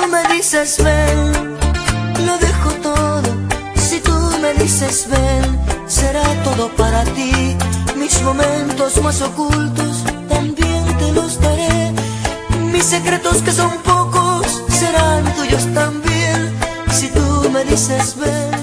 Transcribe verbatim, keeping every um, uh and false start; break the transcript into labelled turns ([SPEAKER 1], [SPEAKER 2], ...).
[SPEAKER 1] me dices ven, lo dejo todo. Si tú me dices ven, será todo para ti. Mis momentos más ocultos también te los daré. Mis secretos que son pocos serán tuyos también. Si tú me dices ven.